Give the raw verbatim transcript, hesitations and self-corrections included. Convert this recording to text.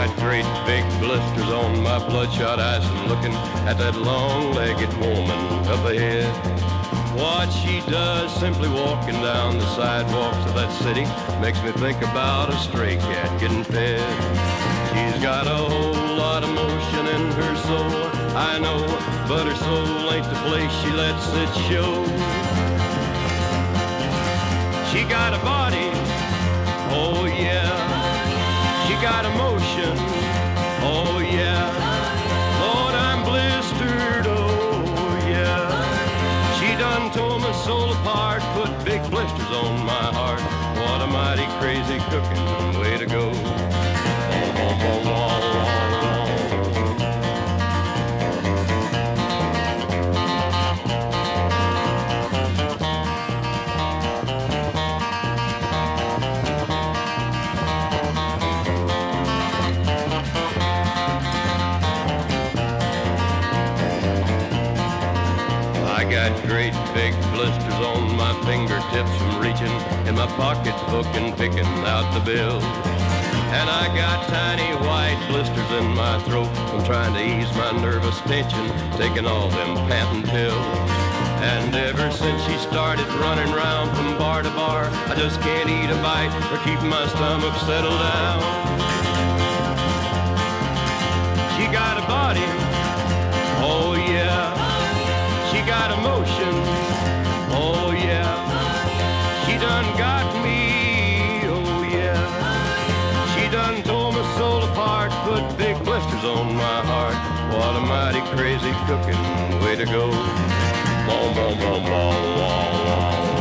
got great big blisters on my bloodshot eyes from looking at that long-legged woman up ahead. What she does simply walking down the sidewalks of that city makes me think about a stray cat getting fed. She's got a whole lot of motion in her soul, I know, but her soul ain't the place she lets it show. She got a body, oh yeah. She got emotion, oh yeah. Lord, I'm blistered, oh yeah. She done tore my soul apart, put big blisters on my heart. What a mighty crazy cooking way to go. I got great big blisters on my fingertips from reaching in my pocketbook and picking out the bill. And I got tiny white blisters in my throat from trying to ease my nervous tension, taking all them panting pills. And ever since she started running around from bar to bar, I just can't eat a bite or keep my stomach settled down. She got a body, oh yeah. She got emotion, oh yeah. She done got me, oh yeah. She done tore my soul apart, put big blisters on my heart. What a mighty crazy cooking way to go. Boom, boom, boom, boom, boom, boom.